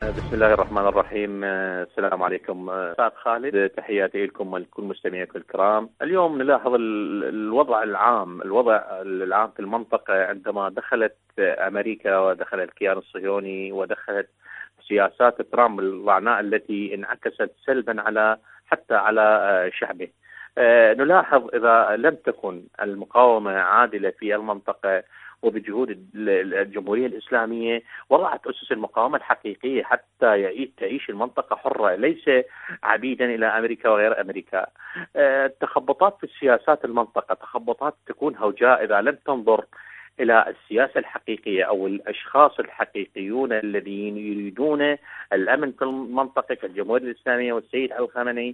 بسم الله الرحمن الرحيم. السلام عليكم أستاذ خالد، تحياتي لكم ولكل مستمعيكم الكرام. اليوم نلاحظ الوضع العام في المنطقة عندما دخلت أمريكا ودخل الكيان الصهيوني ودخلت سياسات ترامب الرعناء التي انعكست سلبا حتى على شعبه. نلاحظ إذا لم تكن المقاومة عادلة في المنطقة وبجهود الجمهورية الإسلامية وضعت أسس المقاومة الحقيقية حتى تعيش المنطقة حرة ليس عبيدا إلى أمريكا وغير أمريكا. التخبطات في السياسات المنطقة تخبطات تكون هوجاء إذا لم تنظر إلى السياسة الحقيقية أو الأشخاص الحقيقيون الذين يريدون الأمن في المنطقة كالجمهورية الإسلامية والسيد الخامنئي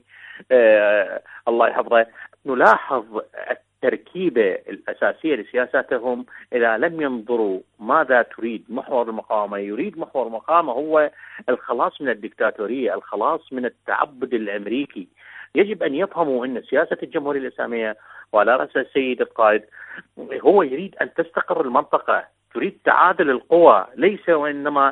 الله يحفظه. نلاحظ التركيبة الأساسية لسياساتهم إذا لم ينظروا ماذا تريد محور المقاومة. يريد محور المقاومة هو الخلاص من الدكتاتورية، الخلاص من التعبد الأمريكي. يجب أن يفهموا أن سياسة الجمهورية الإسلامية وعلى رأس السيد القائد هو يريد أن تستقر المنطقة، تريد تعادل القوى ليس وإنما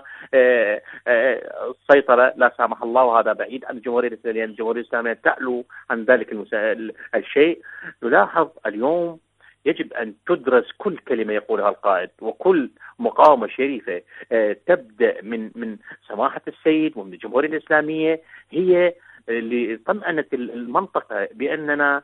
السيطرة لا سامح الله، وهذا بعيد عن الجمهورية الإسلامية. الجمهورية الإسلامية تعلو عن ذلك الشيء. نلاحظ اليوم يجب أن تدرس كل كلمة يقولها القائد وكل مقاومة شريفة تبدأ من سماحة السيد ومن الجمهورية الإسلامية، هي اللي طمأنت المنطقة بأننا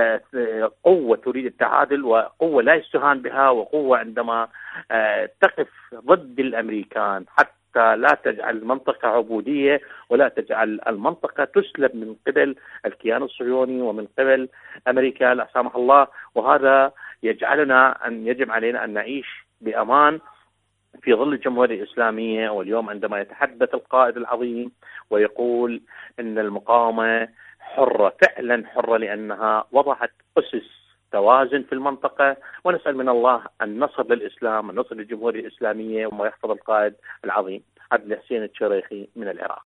قوة تريد التعادل وقوة لا يستهان بها وقوة عندما تقف ضد الأمريكان حتى لا تجعل المنطقة عبودية ولا تجعل المنطقة تسلب من قبل الكيان الصهيوني ومن قبل أمريكا لا سامح الله. وهذا يجب علينا أن نعيش بأمان في ظل الجمهورية الإسلامية. واليوم عندما يتحدث القائد العظيم ويقول أن المقاومة حرة، فعلا حرة لأنها وضعت أسس توازن في المنطقة. ونسأل من الله النصر للإسلام، النصر للجمهورية الإسلامية، وما يحفظ القائد العظيم. عبد الحسين الشريخي من العراق.